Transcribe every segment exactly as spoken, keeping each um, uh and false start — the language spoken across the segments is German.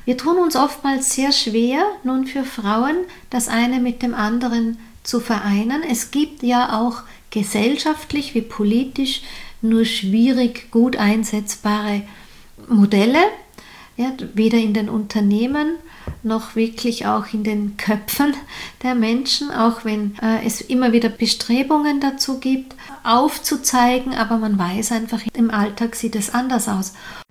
Wir tun uns oftmals sehr schwer, nun für Frauen, das eine mit dem anderen zu vereinen. Es gibt ja auch gesellschaftlich wie politisch nur schwierig gut einsetzbare Modelle, ja, weder in den Unternehmen noch wirklich auch in den Köpfen der Menschen, auch wenn äh, es immer wieder Bestrebungen dazu gibt, aufzuzeigen, aber man weiß einfach, im Alltag sieht es anders aus.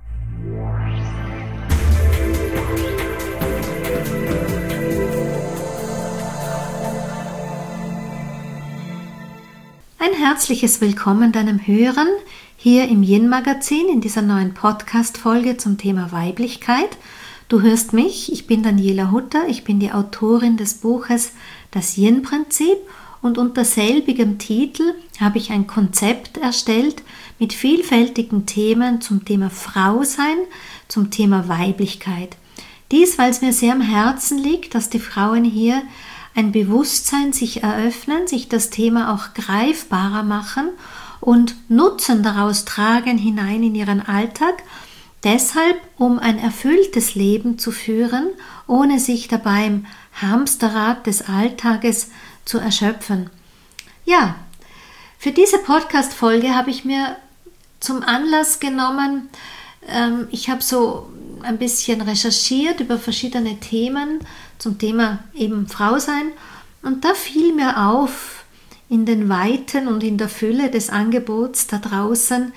Ein herzliches Willkommen deinem Hören hier im Yin-Magazin in dieser neuen Podcast-Folge zum Thema Weiblichkeit. Du hörst mich, ich bin Daniela Hutter, ich bin die Autorin des Buches Das Yin-Prinzip und unter selbigem Titel habe ich ein Konzept erstellt mit vielfältigen Themen zum Thema Frausein, zum Thema Weiblichkeit. Dies, weil es mir sehr am Herzen liegt, dass die Frauen hier ein Bewusstsein sich eröffnen, sich das Thema auch greifbarer machen und Nutzen daraus tragen hinein in ihren Alltag, deshalb um ein erfülltes Leben zu führen, ohne sich dabei im Hamsterrad des Alltages zu erschöpfen. Ja, für diese Podcast-Folge habe ich mir zum Anlass genommen, ähm, ich habe so ein bisschen recherchiert über verschiedene Themen zum Thema eben Frausein und da fiel mir auf in den Weiten und in der Fülle des Angebots da draußen,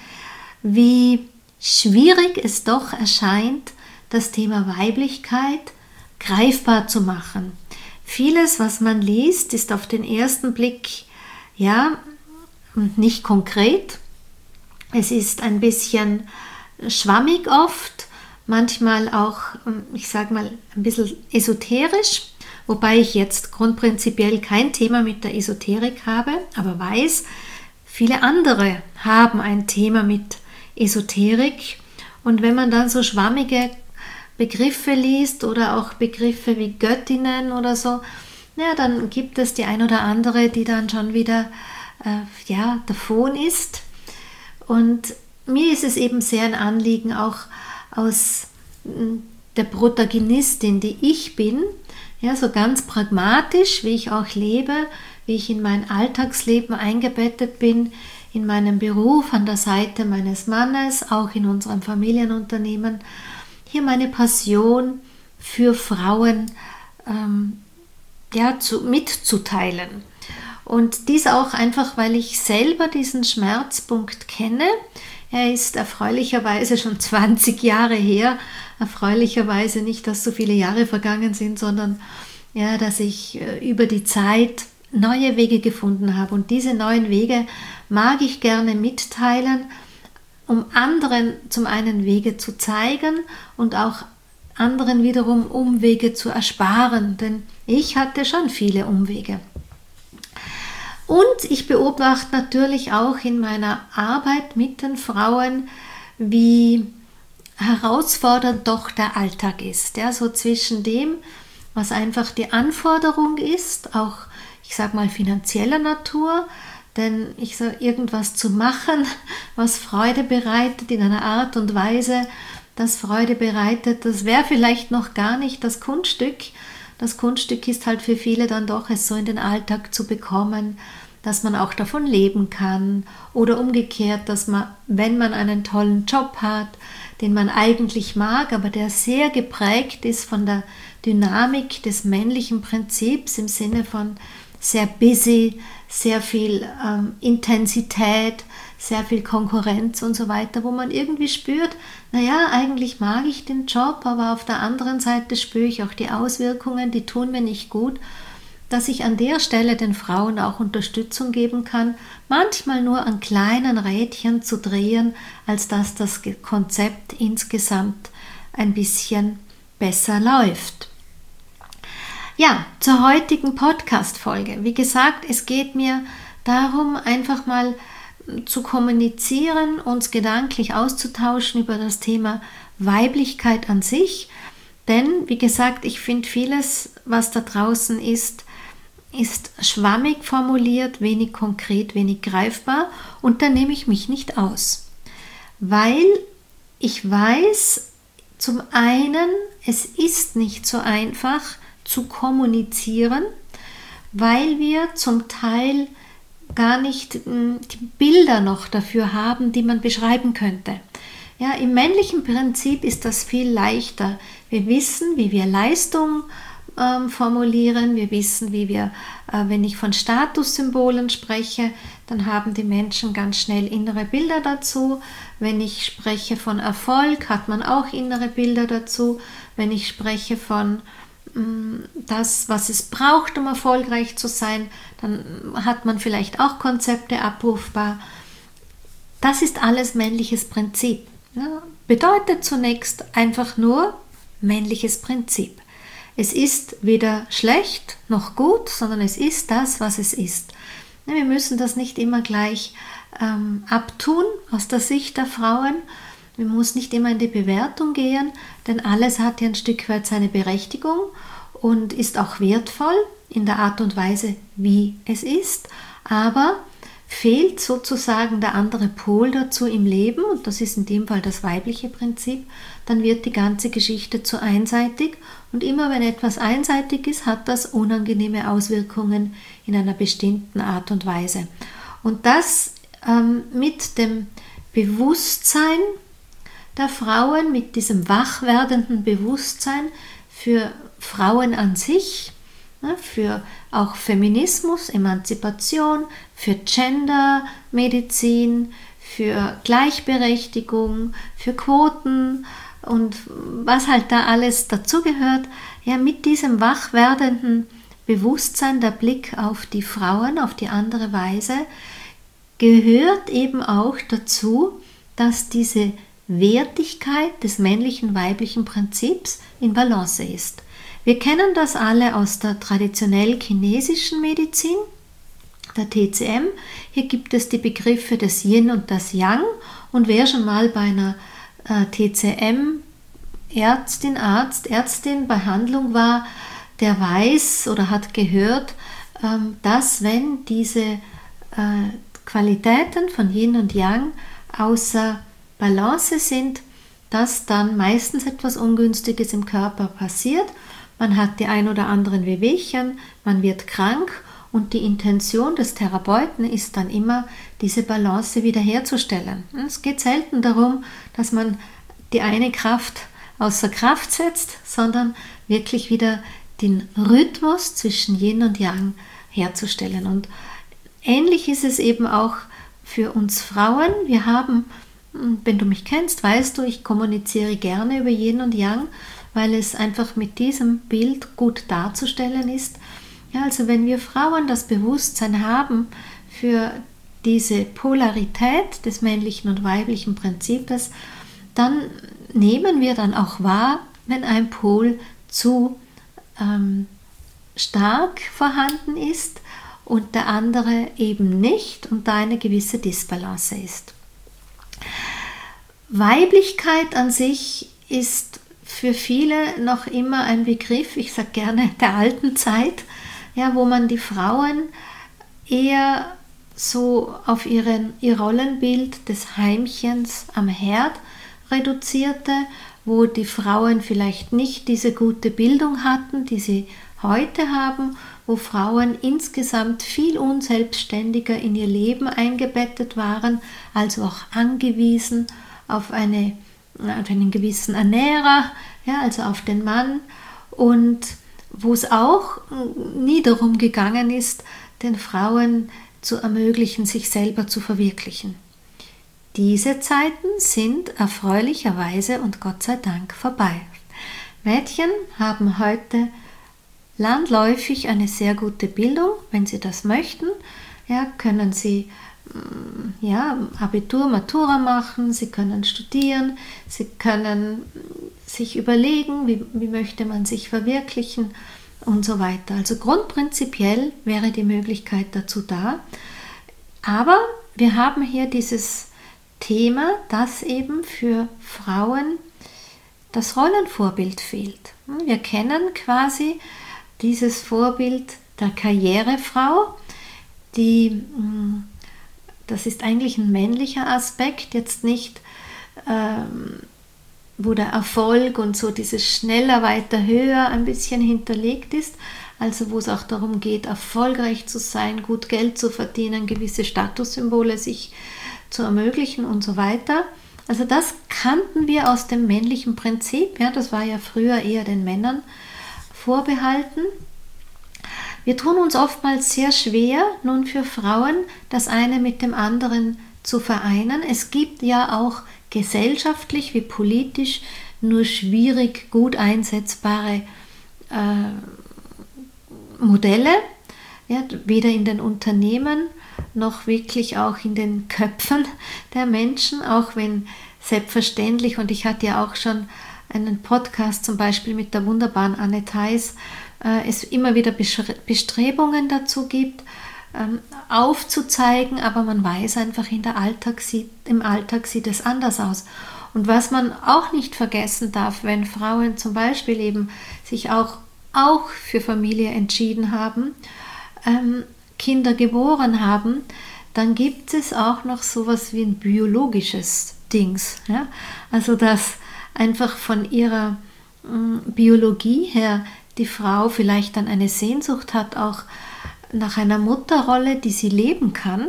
wie schwierig es doch erscheint, das Thema Weiblichkeit greifbar zu machen. Vieles, was man liest, ist auf den ersten Blick ja nicht konkret. Es ist ein bisschen schwammig oft, manchmal auch, ich sage mal, ein bisschen esoterisch, wobei ich jetzt grundprinzipiell kein Thema mit der Esoterik habe, aber weiß, viele andere haben ein Thema mit Esoterik. Und wenn man dann so schwammige Begriffe liest oder auch Begriffe wie Göttinnen oder so, ja, dann gibt es die ein oder andere, die dann schon wieder äh, ja, davon ist. Und mir ist es eben sehr ein Anliegen, auch aus der Protagonistin, die ich bin, ja, so ganz pragmatisch, wie ich auch lebe, wie ich in mein Alltagsleben eingebettet bin, in meinem Beruf an der Seite meines Mannes, auch in unserem Familienunternehmen, hier meine Passion für Frauen ähm, ja, zu, mitzuteilen. Und dies auch einfach, weil ich selber diesen Schmerzpunkt kenne. Er ist erfreulicherweise schon zwanzig Jahre her, erfreulicherweise nicht, dass so viele Jahre vergangen sind, sondern ja, dass ich äh, über die Zeit neue Wege gefunden habe. Und diese neuen Wege mag ich gerne mitteilen, um anderen zum einen Wege zu zeigen und auch anderen wiederum Umwege zu ersparen, denn ich hatte schon viele Umwege. Und ich beobachte natürlich auch in meiner Arbeit mit den Frauen, wie herausfordernd doch der Alltag ist. Ja, so zwischen dem, was einfach die Anforderung ist, auch ich sage mal finanzieller Natur, denn ich sage, irgendwas zu machen, was Freude bereitet in einer Art und Weise, das Freude bereitet, das wäre vielleicht noch gar nicht das Kunststück. Das Kunststück ist halt für viele dann doch, es so in den Alltag zu bekommen, dass man auch davon leben kann oder umgekehrt, dass man, wenn man einen tollen Job hat, den man eigentlich mag, aber der sehr geprägt ist von der Dynamik des männlichen Prinzips im Sinne von sehr busy, sehr viel ähm, Intensität, sehr viel Konkurrenz und so weiter, wo man irgendwie spürt, naja, eigentlich mag ich den Job, aber auf der anderen Seite spüre ich auch die Auswirkungen, die tun mir nicht gut, dass ich an der Stelle den Frauen auch Unterstützung geben kann, manchmal nur an kleinen Rädchen zu drehen, als dass das Konzept insgesamt ein bisschen besser läuft. Ja, zur heutigen Podcast-Folge. Wie gesagt, es geht mir darum, einfach mal zu kommunizieren, uns gedanklich auszutauschen über das Thema Weiblichkeit an sich. Denn, wie gesagt, ich finde vieles, was da draußen ist, ist schwammig formuliert, wenig konkret, wenig greifbar und da nehme ich mich nicht aus. Weil ich weiß, zum einen, es ist nicht so einfach zu kommunizieren, weil wir zum Teil gar nicht die Bilder noch dafür haben, die man beschreiben könnte. Ja, im männlichen Prinzip ist das viel leichter. Wir wissen, wie wir Leistung ähm, formulieren, wir wissen, wie wir, äh, wenn ich von Statussymbolen spreche, dann haben die Menschen ganz schnell innere Bilder dazu. Wenn ich spreche von Erfolg, hat man auch innere Bilder dazu. Wenn ich spreche von mh, das, was es braucht, um erfolgreich zu sein, dann hat man vielleicht auch Konzepte abrufbar. Das ist alles männliches Prinzip. Ja, bedeutet zunächst einfach nur männliches Prinzip. Es ist weder schlecht noch gut, sondern es ist das, was es ist. Ja, wir müssen das nicht immer gleich ähm, abtun aus der Sicht der Frauen. Wir müssen nicht immer in die Bewertung gehen, denn alles hat ja ein Stück weit seine Berechtigung und ist auch wertvoll in der Art und Weise, wie es ist. Aber fehlt sozusagen der andere Pol dazu im Leben, und das ist in dem Fall das weibliche Prinzip, dann wird die ganze Geschichte zu einseitig, und immer wenn etwas einseitig ist, hat das unangenehme Auswirkungen in einer bestimmten Art und Weise. Und das ähm, mit dem Bewusstsein der Frauen, mit diesem wachwerdenden Bewusstsein für Frauen an sich, für auch Feminismus, Emanzipation, für Gendermedizin, für Gleichberechtigung, für Quoten und was halt da alles dazugehört. Ja, mit diesem wachwerdenden Bewusstsein, der Blick auf die Frauen, auf die andere Weise, gehört eben auch dazu, dass diese Wertigkeit des männlichen-weiblichen Prinzips in Balance ist. Wir kennen das alle aus der traditionell chinesischen Medizin, der T C M. Hier gibt es die Begriffe des Yin und des Yang, und wer schon mal bei einer äh, T C M-Ärztin, Arzt, Ärztin Behandlung war, der weiß oder hat gehört, ähm, dass wenn diese äh, Qualitäten von Yin und Yang außer Balance sind, dass dann meistens etwas Ungünstiges im Körper passiert. Man hat die ein oder anderen Wehwehchen, man wird krank, und die Intention des Therapeuten ist dann immer, diese Balance wiederherzustellen. Es geht selten darum, dass man die eine Kraft außer Kraft setzt, sondern wirklich wieder den Rhythmus zwischen Yin und Yang herzustellen. Und ähnlich ist es eben auch für uns Frauen. Wir haben, wenn du mich kennst, weißt du, ich kommuniziere gerne über Yin und Yang, weil es einfach mit diesem Bild gut darzustellen ist. Ja, also wenn wir Frauen das Bewusstsein haben für diese Polarität des männlichen und weiblichen Prinzips, dann nehmen wir dann auch wahr, wenn ein Pol zu ähm, stark vorhanden ist und der andere eben nicht, und da eine gewisse Disbalance ist. Weiblichkeit an sich ist für viele noch immer ein Begriff, ich sage gerne der alten Zeit, ja, wo man die Frauen eher so auf ihren, ihr Rollenbild des Heimchens am Herd reduzierte, wo die Frauen vielleicht nicht diese gute Bildung hatten, die sie heute haben, wo Frauen insgesamt viel unselbstständiger in ihr Leben eingebettet waren, also auch angewiesen auf eine auf einen gewissen Ernährer, ja, also auf den Mann, und wo es auch nie darum gegangen ist, den Frauen zu ermöglichen, sich selber zu verwirklichen. Diese Zeiten sind erfreulicherweise und Gott sei Dank vorbei. Mädchen haben heute landläufig eine sehr gute Bildung, wenn sie das möchten. Ja, können sie ja, Abitur, Matura machen, sie können studieren, sie können sich überlegen, wie, wie möchte man sich verwirklichen und so weiter. Also grundprinzipiell wäre die Möglichkeit dazu da. Aber wir haben hier dieses Thema, dass eben für Frauen das Rollenvorbild fehlt. Wir kennen quasi dieses Vorbild der Karrierefrau, die das ist eigentlich ein männlicher Aspekt, jetzt nicht ähm, wo der Erfolg und so dieses schneller, weiter, höher ein bisschen hinterlegt ist, also wo es auch darum geht, erfolgreich zu sein, gut Geld zu verdienen, gewisse Statussymbole sich zu ermöglichen und so weiter. Also das kannten wir aus dem männlichen Prinzip, ja, das war ja früher eher den Männern vorbehalten. Wir tun uns oftmals sehr schwer, nun für Frauen das eine mit dem anderen zu vereinen. Es gibt ja auch gesellschaftlich wie politisch nur schwierig gut einsetzbare äh, Modelle, ja, weder in den Unternehmen noch wirklich auch in den Köpfen der Menschen, auch wenn selbstverständlich, und ich hatte ja auch schon einen Podcast zum Beispiel mit der wunderbaren Anne Theis, äh, es immer wieder Bestrebungen dazu gibt, ähm, aufzuzeigen, aber man weiß einfach, in der Alltag sieht, im Alltag sieht es anders aus. Und was man auch nicht vergessen darf, wenn Frauen zum Beispiel eben sich auch, auch für Familie entschieden haben, ähm, Kinder geboren haben, dann gibt es auch noch sowas wie ein biologisches Dings. Ja? Also dass einfach von ihrer ähm, Biologie her die Frau vielleicht dann eine Sehnsucht hat, auch nach einer Mutterrolle, die sie leben kann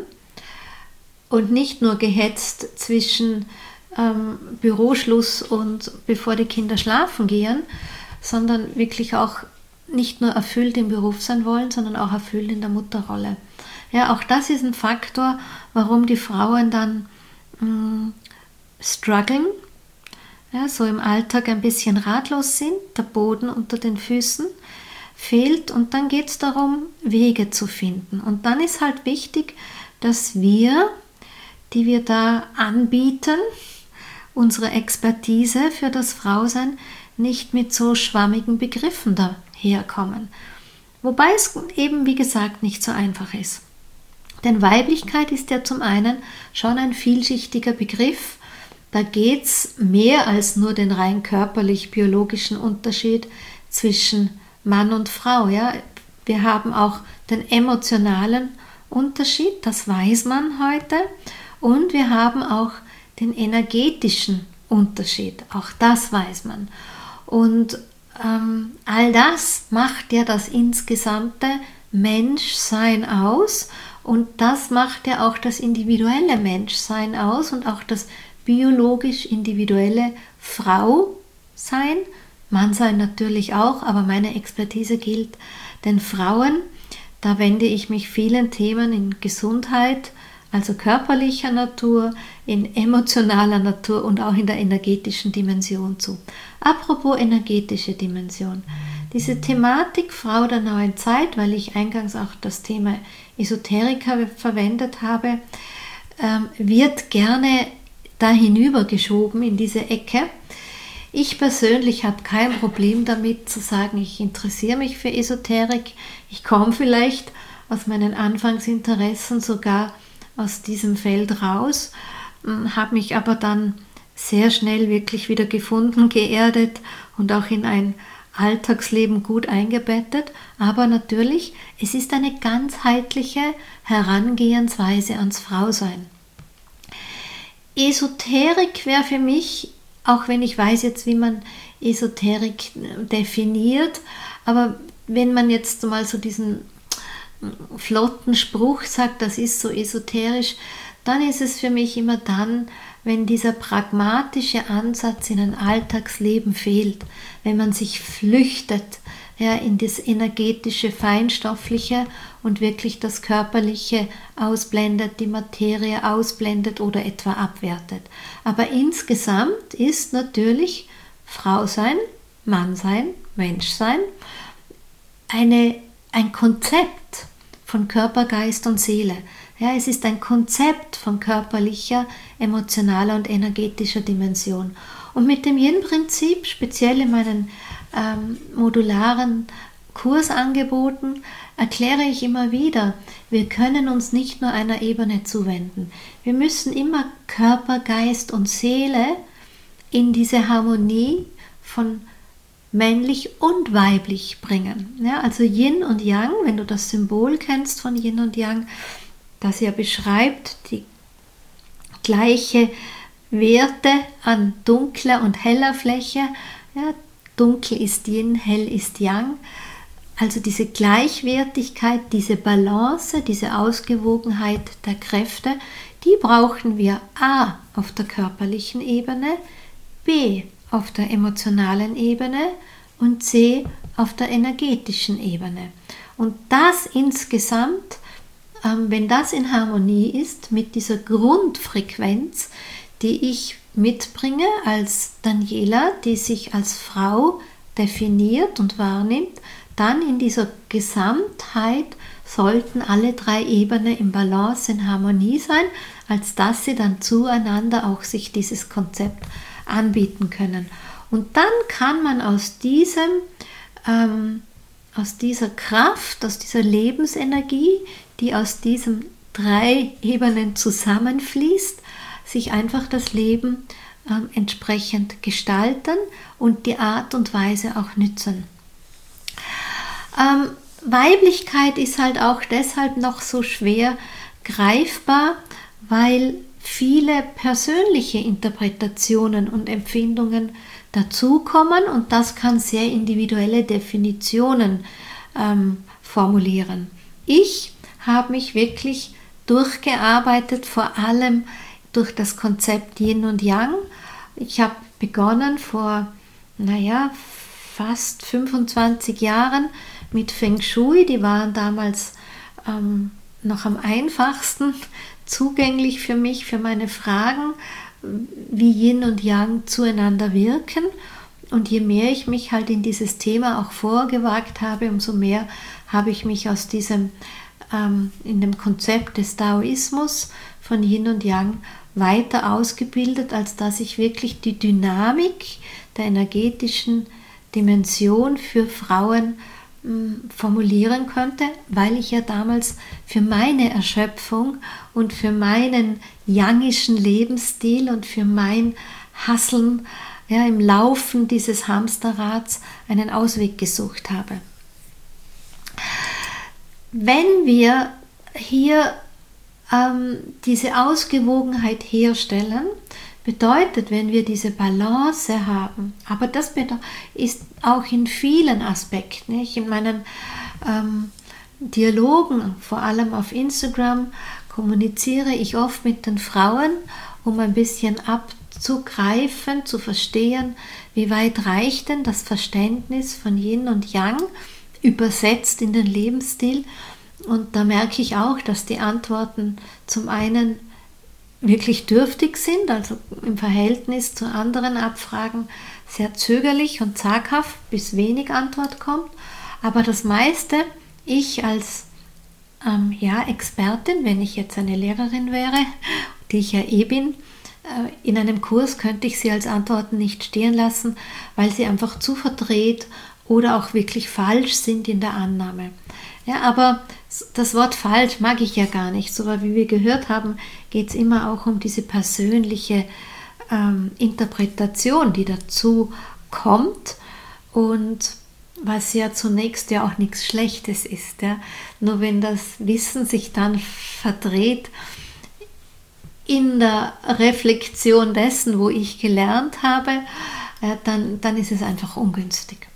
und nicht nur gehetzt zwischen ähm, Büroschluss und bevor die Kinder schlafen gehen, sondern wirklich auch nicht nur erfüllt im Beruf sein wollen, sondern auch erfüllt in der Mutterrolle. Ja, auch das ist ein Faktor, warum die Frauen dann mh, strugglen, ja, so im Alltag ein bisschen ratlos sind, der Boden unter den Füßen fehlt und dann geht es darum, Wege zu finden. Und dann ist halt wichtig, dass wir, die wir da anbieten, unsere Expertise für das Frausein nicht mit so schwammigen Begriffen daherkommen. Wobei es eben, wie gesagt, nicht so einfach ist. Denn Weiblichkeit ist ja zum einen schon ein vielschichtiger Begriff. Da geht es mehr als nur den rein körperlich-biologischen Unterschied zwischen Mann und Frau. Ja? Wir haben auch den emotionalen Unterschied, das weiß man heute. Und wir haben auch den energetischen Unterschied, auch das weiß man. Und ähm, all das macht ja das insgesamte Menschsein aus und das macht ja auch das individuelle Menschsein aus und auch das biologisch individuelle Frausein, Mannsein natürlich auch, aber meine Expertise gilt den Frauen. Da wende ich mich vielen Themen in Gesundheit, also körperlicher Natur, in emotionaler Natur und auch in der energetischen Dimension zu. Apropos energetische Dimension. Diese Thematik Frau der neuen Zeit, weil ich eingangs auch das Thema Esoteriker verwendet habe, ähm, wird gerne da hinübergeschoben in diese Ecke. Ich persönlich habe kein Problem damit zu sagen, ich interessiere mich für Esoterik. Ich komme vielleicht aus meinen Anfangsinteressen sogar aus diesem Feld raus, habe mich aber dann sehr schnell wirklich wieder gefunden, geerdet und auch in ein Alltagsleben gut eingebettet. Aber natürlich, es ist eine ganzheitliche Herangehensweise ans Frausein. Esoterik wäre für mich, auch wenn ich weiß jetzt, wie man Esoterik definiert, aber wenn man jetzt mal so diesen flotten Spruch sagt, das ist so esoterisch, dann ist es für mich immer dann, wenn dieser pragmatische Ansatz in ein Alltagsleben fehlt, wenn man sich flüchtet, ja, in das energetische, feinstoffliche und wirklich das körperliche ausblendet, die Materie ausblendet oder etwa abwertet. Aber insgesamt ist natürlich Frausein, Mannsein, Menschsein eine, ein Konzept von Körper, Geist und Seele. Ja, es ist ein Konzept von körperlicher, emotionaler und energetischer Dimension. Und mit dem Yin-Prinzip, speziell in meinen ähm, modularen Kursangeboten, erkläre ich immer wieder, wir können uns nicht nur einer Ebene zuwenden. Wir müssen immer Körper, Geist und Seele in diese Harmonie von männlich und weiblich bringen. Ja, also Yin und Yang, wenn du das Symbol kennst von Yin und Yang, das ja beschreibt die gleiche Werte an dunkler und heller Fläche. Ja, dunkel ist Yin, hell ist Yang. Also diese Gleichwertigkeit, diese Balance, diese Ausgewogenheit der Kräfte, die brauchen wir a. auf der körperlichen Ebene, b. auf der emotionalen Ebene und c. auf der energetischen Ebene. Und das insgesamt, ähm, wenn das in Harmonie ist mit dieser Grundfrequenz, die ich mitbringe als Daniela, die sich als Frau definiert und wahrnimmt, dann in dieser Gesamtheit sollten alle drei Ebenen im Balance, in Harmonie sein, als dass sie dann zueinander auch sich dieses Konzept anbieten können. Und dann kann man aus diesem, ähm, aus dieser Kraft, aus dieser Lebensenergie, die aus diesen drei Ebenen zusammenfließt, sich einfach das Leben ähm, entsprechend gestalten und die Art und Weise auch nützen. Ähm, Weiblichkeit ist halt auch deshalb noch so schwer greifbar, weil viele persönliche Interpretationen und Empfindungen dazukommen und das kann sehr individuelle Definitionen ähm, formulieren. Ich habe mich wirklich durchgearbeitet, vor allem durch das Konzept Yin und Yang. Ich habe begonnen vor, naja, fast fünfundzwanzig Jahren mit Feng Shui. Die waren damals ähm, noch am einfachsten zugänglich für mich, für meine Fragen, wie Yin und Yang zueinander wirken. Und je mehr ich mich halt in dieses Thema auch vorgewagt habe, umso mehr habe ich mich aus diesem, ähm, in dem Konzept des Daoismus von Yin und Yang weiter ausgebildet, als dass ich wirklich die Dynamik der energetischen Dimension für Frauen mh, formulieren könnte, weil ich ja damals für meine Erschöpfung und für meinen yangischen Lebensstil und für mein Hasseln, ja, im Laufen dieses Hamsterrads einen Ausweg gesucht habe. Wenn wir hier ähm, diese Ausgewogenheit herstellen, bedeutet, wenn wir diese Balance haben, aber das ist auch in vielen Aspekten, nicht? In meinen ähm, Dialogen, vor allem auf Instagram, kommuniziere ich oft mit den Frauen, um ein bisschen abzugreifen, zu verstehen, wie weit reicht denn das Verständnis von Yin und Yang, übersetzt in den Lebensstil. Und da merke ich auch, dass die Antworten zum einen wirklich dürftig sind, also im Verhältnis zu anderen Abfragen sehr zögerlich und zaghaft, bis wenig Antwort kommt. Aber das meiste, ich als ähm, ja, Expertin, wenn ich jetzt eine Lehrerin wäre, die ich ja eh bin, äh, in einem Kurs könnte ich sie als Antworten nicht stehen lassen, weil sie einfach zu verdreht oder auch wirklich falsch sind in der Annahme. Ja, aber das Wort falsch mag ich ja gar nicht. So wie wir gehört haben, geht es immer auch um diese persönliche ähm, Interpretation, die dazu kommt und was ja zunächst ja auch nichts Schlechtes ist. Ja. Nur wenn das Wissen sich dann verdreht in der Reflexion dessen, wo ich gelernt habe, äh, dann, dann ist es einfach ungünstig.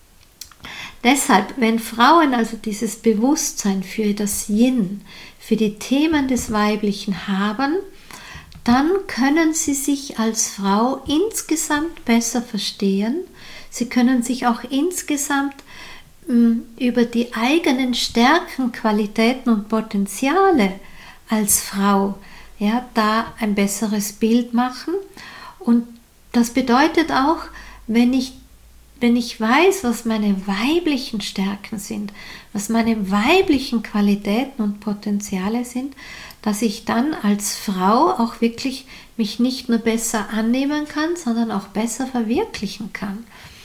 Deshalb, wenn Frauen also dieses Bewusstsein für das Yin, für die Themen des Weiblichen haben, dann können sie sich als Frau insgesamt besser verstehen. Sie können sich auch insgesamt mh, über die eigenen Stärken, Qualitäten und Potenziale als Frau, ja, da ein besseres Bild machen. Und das bedeutet auch, wenn ich Wenn ich weiß, was meine weiblichen Stärken sind, was meine weiblichen Qualitäten und Potenziale sind, dass ich dann als Frau auch wirklich mich nicht nur besser annehmen kann, sondern auch besser verwirklichen kann.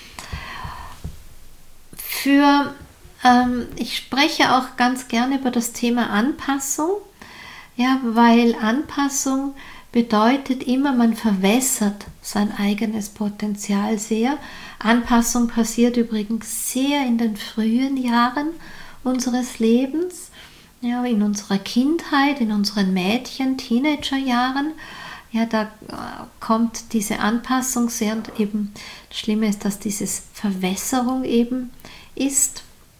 Für, ähm, ich spreche auch ganz gerne über das Thema Anpassung, ja, weil Anpassung bedeutet immer, man verwässert sein eigenes Potenzial sehr. Anpassung passiert übrigens sehr in den frühen Jahren unseres Lebens, ja, in unserer Kindheit, in unseren Mädchen-, Teenagerjahren. Ja, da kommt diese Anpassung sehr und eben das Schlimme ist, dass diese Verwässerung eben ist.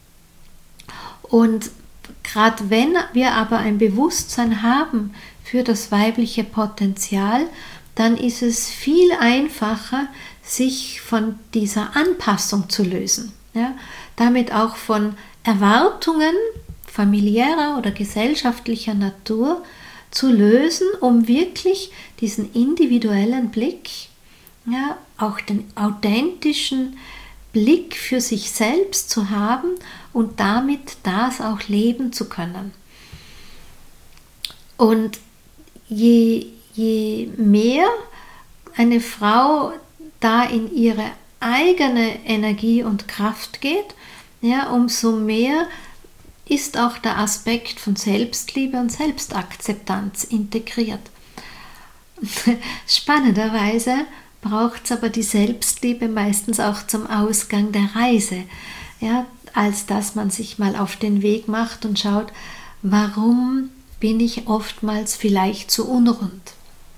Und gerade wenn wir aber ein Bewusstsein haben für das weibliche Potenzial, dann ist es viel einfacher, sich von dieser Anpassung zu lösen. Ja? Damit auch von Erwartungen familiärer oder gesellschaftlicher Natur zu lösen, um wirklich diesen individuellen Blick, ja, auch den authentischen Blick für sich selbst zu haben und damit das auch leben zu können. Und je, je mehr eine Frau da in ihre eigene Energie und Kraft geht, ja, umso mehr ist auch der Aspekt von Selbstliebe und Selbstakzeptanz integriert. Spannenderweise braucht es aber die Selbstliebe meistens auch zum Ausgang der Reise, ja, als dass man sich mal auf den Weg macht und schaut, warum bin ich oftmals vielleicht zu unrund.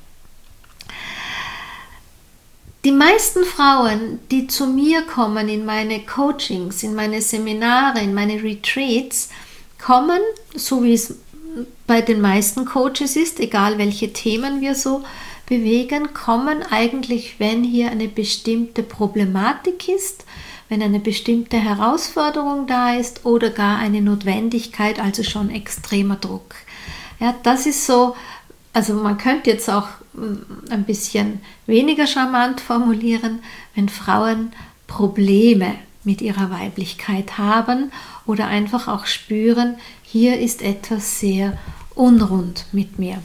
Die meisten Frauen, die zu mir kommen in meine Coachings, in meine Seminare, in meine Retreats, kommen, so wie es bei den meisten Coaches ist, egal welche Themen wir so bewegen, kommen eigentlich, wenn hier eine bestimmte Problematik ist, wenn eine bestimmte Herausforderung da ist oder gar eine Notwendigkeit, also schon extremer Druck. Ja, das ist so, also man könnte jetzt auch ein bisschen weniger charmant formulieren, wenn Frauen Probleme mit ihrer Weiblichkeit haben oder einfach auch spüren, hier ist etwas sehr unrund mit mir.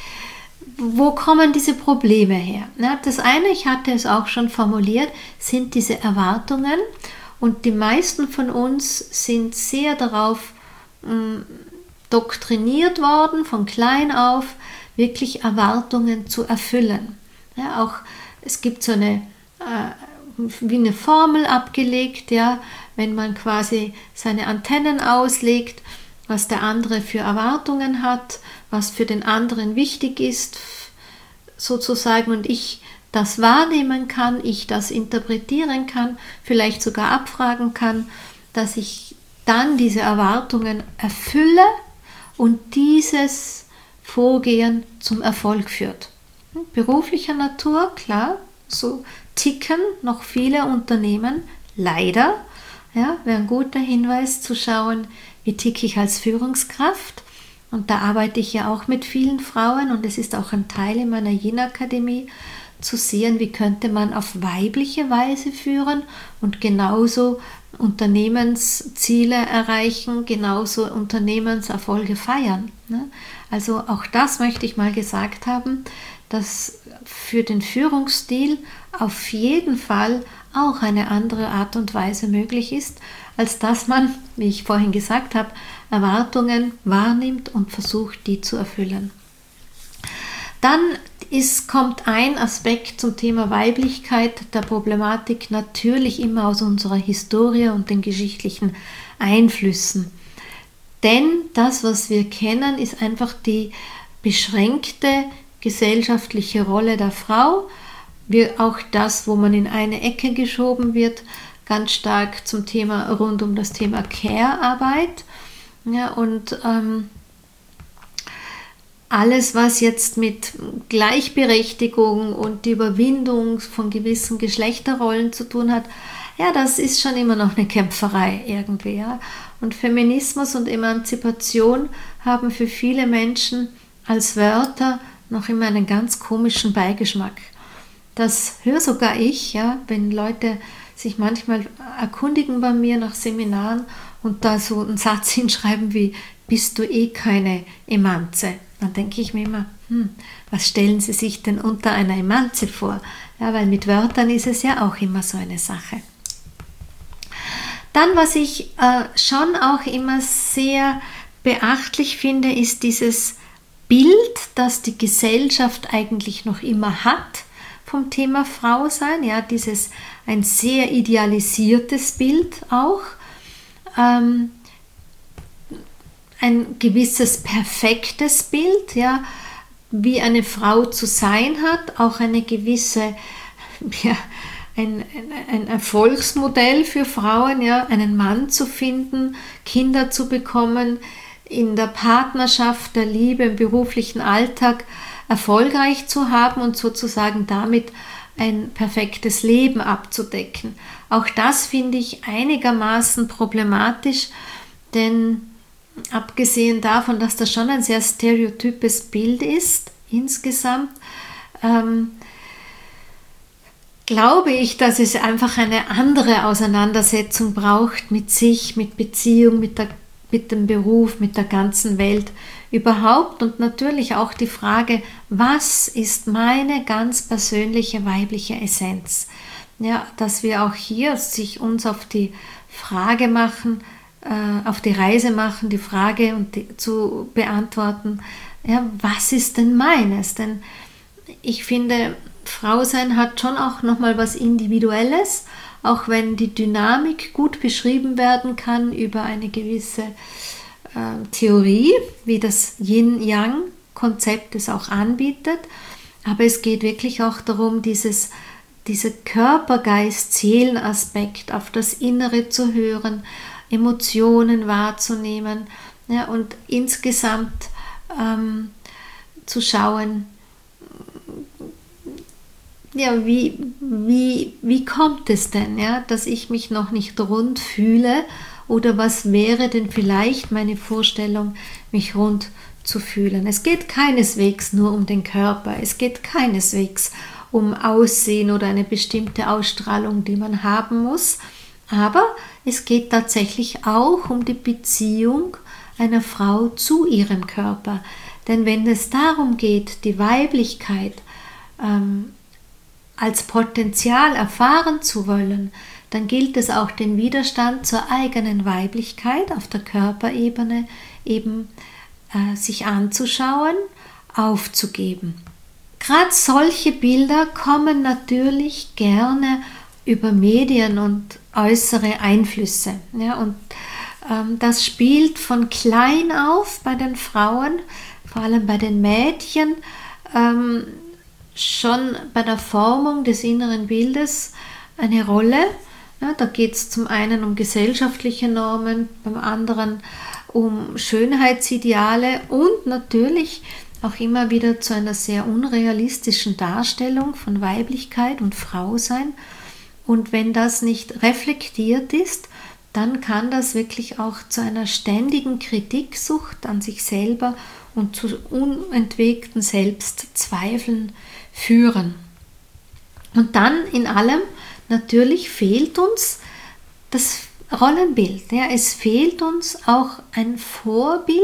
Wo kommen diese Probleme her? Na, das eine, ich hatte es auch schon formuliert, sind diese Erwartungen und die meisten von uns sind sehr darauf mh, doktriniert worden, von klein auf, wirklich Erwartungen zu erfüllen. Ja, auch es gibt so eine, äh, wie eine Formel abgelegt, ja, wenn man quasi seine Antennen auslegt, was der andere für Erwartungen hat, was für den anderen wichtig ist, sozusagen, und ich das wahrnehmen kann, ich das interpretieren kann, vielleicht sogar abfragen kann, dass ich dann diese Erwartungen erfülle und dieses Vorgehen zum Erfolg führt. Beruflicher Natur, klar, so ticken noch viele Unternehmen, leider. Ja, wäre ein guter Hinweis zu schauen, wie ticke ich als Führungskraft. Und da arbeite ich ja auch mit vielen Frauen und es ist auch ein Teil in meiner Yin-Akademie, zu sehen, wie könnte man auf weibliche Weise führen und genauso Unternehmensziele erreichen, genauso Unternehmenserfolge feiern. Also auch das möchte ich mal gesagt haben, dass für den Führungsstil auf jeden Fall auch eine andere Art und Weise möglich ist, als dass man, wie ich vorhin gesagt habe, Erwartungen wahrnimmt und versucht, die zu erfüllen. Dann ist, kommt ein Aspekt zum Thema Weiblichkeit der Problematik natürlich immer aus unserer Historie und den geschichtlichen Einflüssen. Denn das, was wir kennen, ist einfach die beschränkte gesellschaftliche Rolle der Frau, wie auch das, wo man in eine Ecke geschoben wird, ganz stark zum Thema rund um das Thema Care-Arbeit. Ja, und ähm, alles, was jetzt mit Gleichberechtigung und die Überwindung von gewissen Geschlechterrollen zu tun hat, ja, das ist schon immer noch eine Kämpferei irgendwie. Ja. Und Feminismus und Emanzipation haben für viele Menschen als Wörter noch immer einen ganz komischen Beigeschmack. Das höre sogar ich, ja, wenn Leute sich manchmal erkundigen bei mir nach Seminaren und da so einen Satz hinschreiben wie, bist du eh keine Emanze? Dann denke ich mir immer, hm, was stellen Sie sich denn unter einer Emanze vor? Ja, weil mit Wörtern ist es ja auch immer so eine Sache. Dann, was ich äh, schon auch immer sehr beachtlich finde, ist dieses Bild, das die Gesellschaft eigentlich noch immer hat vom Thema Frau sein. Ja, dieses ein sehr idealisiertes Bild auch. Ähm, ein gewisses perfektes Bild, ja, wie eine Frau zu sein hat, auch eine gewisse, ja, ein, ein Erfolgsmodell für Frauen, ja, einen Mann zu finden, Kinder zu bekommen, in der Partnerschaft, der Liebe, im beruflichen Alltag erfolgreich zu haben und sozusagen damit ein perfektes Leben abzudecken. Auch das finde ich einigermaßen problematisch, denn abgesehen davon, dass das schon ein sehr stereotypes Bild ist, insgesamt, ähm, glaube ich, dass es einfach eine andere Auseinandersetzung braucht mit sich, mit Beziehung, mit, der, mit dem Beruf, mit der ganzen Welt überhaupt und natürlich auch die Frage, was ist meine ganz persönliche weibliche Essenz? Ja, dass wir auch hier sich uns auf die Frage machen, äh, auf die Reise machen, die Frage und die, zu beantworten, ja, was ist denn meines? Denn ich finde, Frau sein hat schon auch nochmal was Individuelles, auch wenn die Dynamik gut beschrieben werden kann über eine gewisse äh, Theorie, wie das Yin-Yang-Konzept es auch anbietet. Aber es geht wirklich auch darum, dieses, dieser Körper-Geist-Seelen-Aspekt auf das Innere zu hören, Emotionen wahrzunehmen, ja, und insgesamt ähm, zu schauen, ja, wie, wie, wie kommt es denn, ja, dass ich mich noch nicht rund fühle oder was wäre denn vielleicht meine Vorstellung, mich rund zu fühlen. Es geht keineswegs nur um den Körper, es geht keineswegs um Aussehen oder eine bestimmte Ausstrahlung, die man haben muss, aber es geht tatsächlich auch um die Beziehung einer Frau zu ihrem Körper. Denn wenn es darum geht, die Weiblichkeit ähm, als Potenzial erfahren zu wollen, dann gilt es auch, den Widerstand zur eigenen Weiblichkeit auf der Körperebene eben äh, sich anzuschauen, aufzugeben. Gerade solche Bilder kommen natürlich gerne über Medien und äußere Einflüsse. Ja, und ähm, das spielt von klein auf bei den Frauen, vor allem bei den Mädchen, ähm, schon bei der Formung des inneren Bildes eine Rolle. Ja, da geht es zum einen um gesellschaftliche Normen, beim anderen um Schönheitsideale und natürlich auch immer wieder zu einer sehr unrealistischen Darstellung von Weiblichkeit und Frausein. Und wenn das nicht reflektiert ist, dann kann das wirklich auch zu einer ständigen Kritiksucht an sich selber und zu unentwegten Selbstzweifeln führen. Und dann in allem natürlich fehlt uns das Rollenbild. Ja, es fehlt uns auch ein Vorbild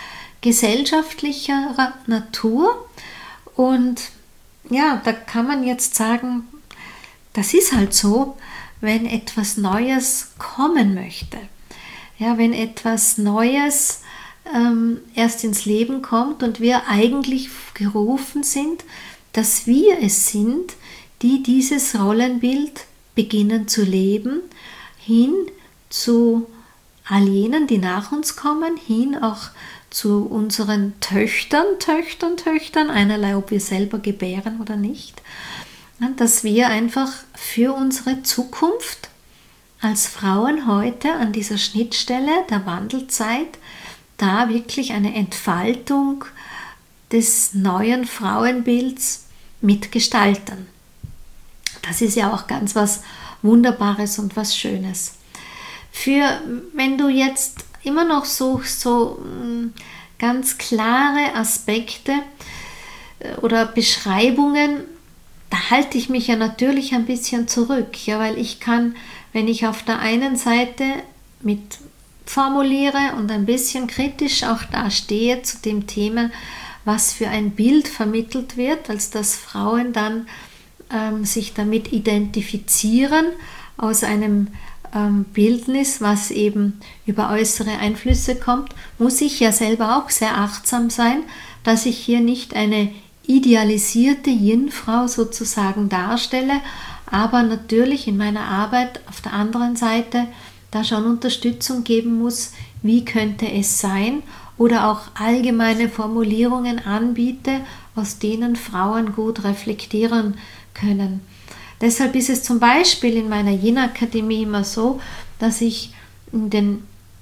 gesellschaftlicher Natur. Und ja, da kann man jetzt sagen, das ist halt so, wenn etwas Neues kommen möchte. Ja, wenn etwas Neues ähm, erst ins Leben kommt und wir eigentlich gerufen sind, dass wir es sind, die dieses Rollenbild beginnen zu leben, hin zu all jenen, die nach uns kommen, hin auch zu unseren Töchtern, Töchtern, Töchtern, einerlei, ob wir selber gebären oder nicht, dass wir einfach für unsere Zukunft als Frauen heute an dieser Schnittstelle der Wandelzeit da wirklich eine Entfaltung des neuen Frauenbilds mitgestalten. Das ist ja auch ganz was Wunderbares und was Schönes. Für, wenn du jetzt immer noch suchst, so ganz klare Aspekte oder Beschreibungen, da halte ich mich ja natürlich ein bisschen zurück, ja, weil ich kann, wenn ich auf der einen Seite mit formuliere und ein bisschen kritisch auch da stehe zu dem Thema, was für ein Bild vermittelt wird, als dass Frauen dann ähm, sich damit identifizieren aus einem ähm, Bildnis, was eben über äußere Einflüsse kommt, muss ich ja selber auch sehr achtsam sein, dass ich hier nicht eine idealisierte Yin-Frau sozusagen darstelle, aber natürlich in meiner Arbeit auf der anderen Seite da schon Unterstützung geben muss, wie könnte es sein oder auch allgemeine Formulierungen anbiete, aus denen Frauen gut reflektieren können. Deshalb ist es zum Beispiel in meiner Yin-Akademie immer so, dass ich in den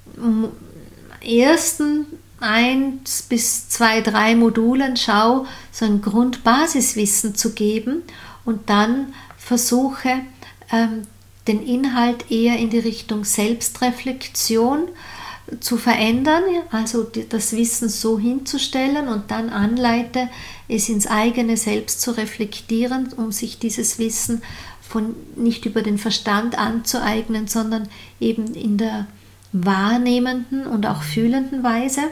ersten eins bis zwei, drei Modulen schaue, so ein Grundbasiswissen zu geben und dann versuche, ähm, den Inhalt eher in die Richtung Selbstreflexion zu verändern, also das Wissen so hinzustellen und dann anleite, es ins eigene Selbst zu reflektieren, um sich dieses Wissen von nicht über den Verstand anzueignen, sondern eben in der wahrnehmenden und auch fühlenden Weise.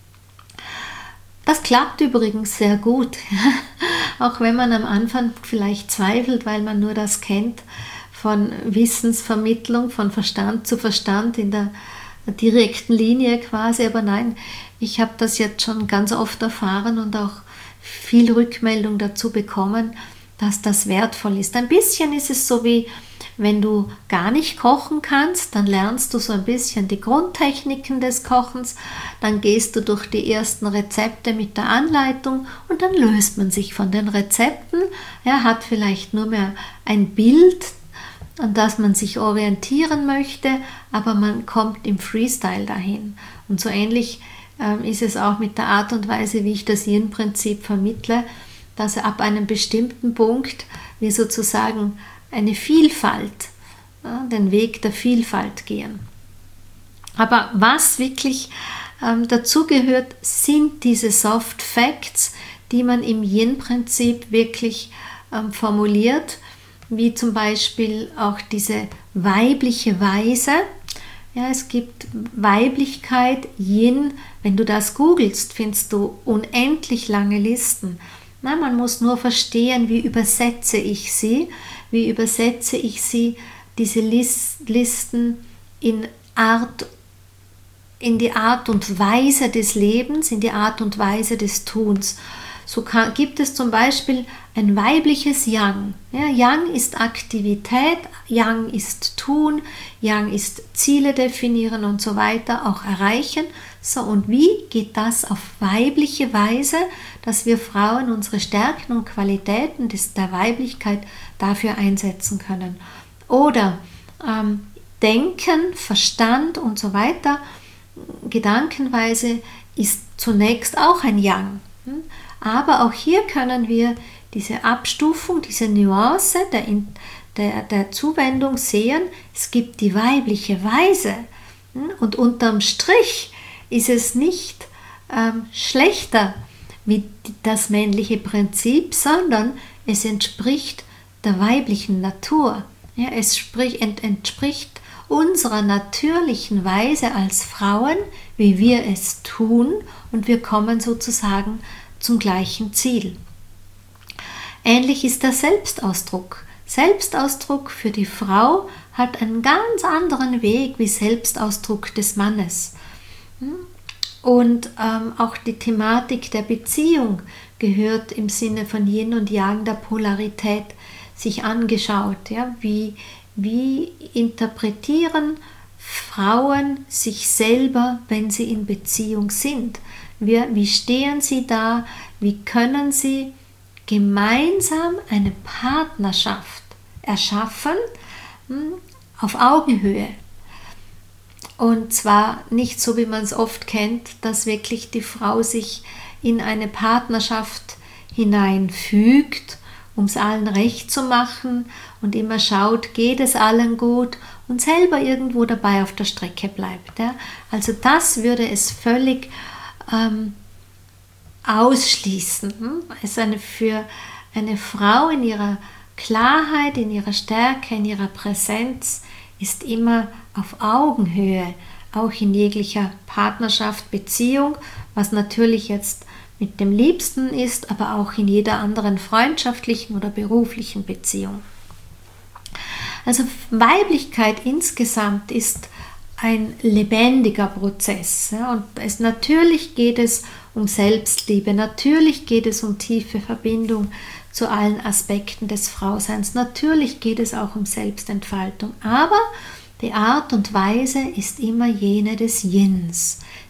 Das klappt übrigens sehr gut, auch wenn man am Anfang vielleicht zweifelt, weil man nur das kennt von Wissensvermittlung, von Verstand zu Verstand in der direkten Linie quasi, aber nein, ich habe das jetzt schon ganz oft erfahren und auch viel Rückmeldung dazu bekommen, dass das wertvoll ist. Ein bisschen ist es so wie, wenn du gar nicht kochen kannst, dann lernst du so ein bisschen die Grundtechniken des Kochens, dann gehst du durch die ersten Rezepte mit der Anleitung und dann löst man sich von den Rezepten. Er hat vielleicht nur mehr ein Bild, an das man sich orientieren möchte, aber man kommt im Freestyle dahin. Und so ähnlich ähm, ist es auch mit der Art und Weise, wie ich das Yin-Prinzip vermittle, dass ab einem bestimmten Punkt wir sozusagen eine Vielfalt, ja, den Weg der Vielfalt gehen. Aber was wirklich ähm, dazu gehört, sind diese Soft Facts, die man im Yin-Prinzip wirklich ähm, formuliert, wie zum Beispiel auch diese weibliche Weise. Ja, es gibt Weiblichkeit, Yin. Wenn du das googelst, findest du unendlich lange Listen. Na, man muss nur verstehen, wie übersetze ich sie, wie übersetze ich sie, diese Listen in Art, in die Art und Weise des Lebens, in die Art und Weise des Tuns. So kann, gibt es zum Beispiel ein weibliches Yang. Ja, Yang ist Aktivität, Yang ist Tun, Yang ist Ziele definieren und so weiter, auch erreichen. So, und wie geht das auf weibliche Weise, dass wir Frauen unsere Stärken und Qualitäten des, der Weiblichkeit dafür einsetzen können? Oder ähm, Denken, Verstand und so weiter, Gedankenweise ist zunächst auch ein Yang. Aber auch hier können wir diese Abstufung, diese Nuance der, der, der Zuwendung sehen. Es gibt die weibliche Weise und unterm Strich ist es nicht ähm, schlechter wie das männliche Prinzip, sondern es entspricht der weiblichen Natur. Ja, es sprich, ent, entspricht unserer natürlichen Weise als Frauen, wie wir es tun, und wir kommen sozusagen zum gleichen Ziel. Ähnlich ist der Selbstausdruck. Selbstausdruck für die Frau hat einen ganz anderen Weg wie Selbstausdruck des Mannes. Und ähm, auch die Thematik der Beziehung gehört im Sinne von Yin und Yang, der Polarität, sich angeschaut. Ja? Wie, wie interpretieren Frauen sich selber, wenn sie in Beziehung sind? Wie, wie stehen sie da? Wie können sie gemeinsam eine Partnerschaft erschaffen, hm, auf Augenhöhe? Und zwar nicht so, wie man es oft kennt, dass wirklich die Frau sich in eine Partnerschaft hineinfügt, um es allen recht zu machen und immer schaut, geht es allen gut und selber irgendwo dabei auf der Strecke bleibt. Ja? Also das würde es völlig ähm, ausschließen. Hm? Es eine, für eine Frau in ihrer Klarheit, in ihrer Stärke, in ihrer Präsenz ist immer auf Augenhöhe, auch in jeglicher Partnerschaft, Beziehung, was natürlich jetzt mit dem Liebsten ist, aber auch in jeder anderen freundschaftlichen oder beruflichen Beziehung. Also Weiblichkeit insgesamt ist ein lebendiger Prozess. Ja, und es, natürlich geht es um Selbstliebe, natürlich geht es um tiefe Verbindung zu allen Aspekten des Frauseins, natürlich geht es auch um Selbstentfaltung, aber die Art und Weise ist immer jene des Yins.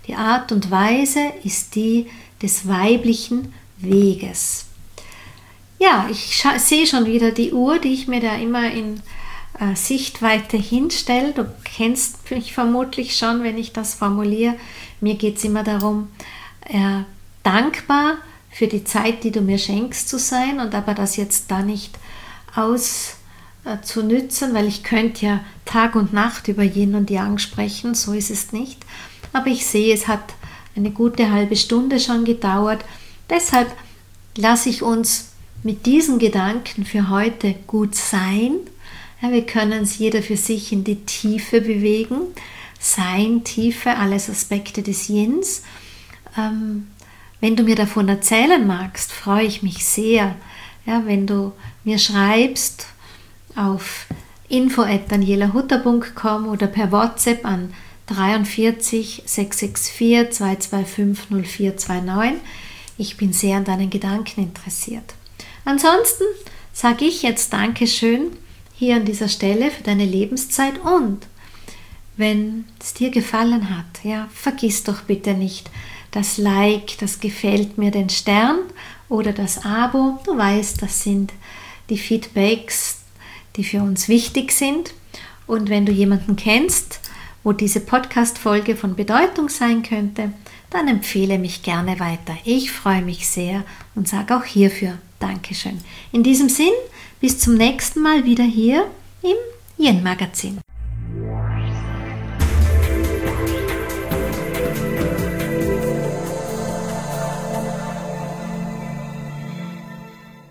Die Art und Weise ist die des weiblichen Weges. Ja, ich sehe schon wieder die Uhr, die ich mir da immer in äh, Sichtweite hinstelle. Du kennst mich vermutlich schon, wenn ich das formuliere. Mir geht es immer darum, äh, dankbar für die Zeit, die du mir schenkst, zu sein und aber das jetzt da nicht auszunützen, äh, weil ich könnte ja Tag und Nacht über Yin und Yang sprechen, so ist es nicht. Aber ich sehe, es hat eine gute halbe Stunde schon gedauert. Deshalb lasse ich uns mit diesen Gedanken für heute gut sein. Ja, wir können es jeder für sich in die Tiefe bewegen. Sein, Tiefe, alles Aspekte des Yins. Ähm, wenn du mir davon erzählen magst, freue ich mich sehr. Ja, wenn du mir schreibst auf info at daniela hutter punkt com oder per WhatsApp an dreiundvierzig sechs sechs vier zwei zwei fünf null vier zwei neun. Ich bin sehr an deinen Gedanken interessiert. Ansonsten sage ich jetzt Dankeschön hier an dieser Stelle für deine Lebenszeit und wenn es dir gefallen hat, ja, vergiss doch bitte nicht das Like, das gefällt mir, den Stern oder das Abo. Du weißt, das sind die Feedbacks, die für uns wichtig sind. Und wenn du jemanden kennst, wo diese Podcast-Folge von Bedeutung sein könnte, dann empfehle mich gerne weiter. Ich freue mich sehr und sage auch hierfür Dankeschön. In diesem Sinn, bis zum nächsten Mal wieder hier im Yin Magazin.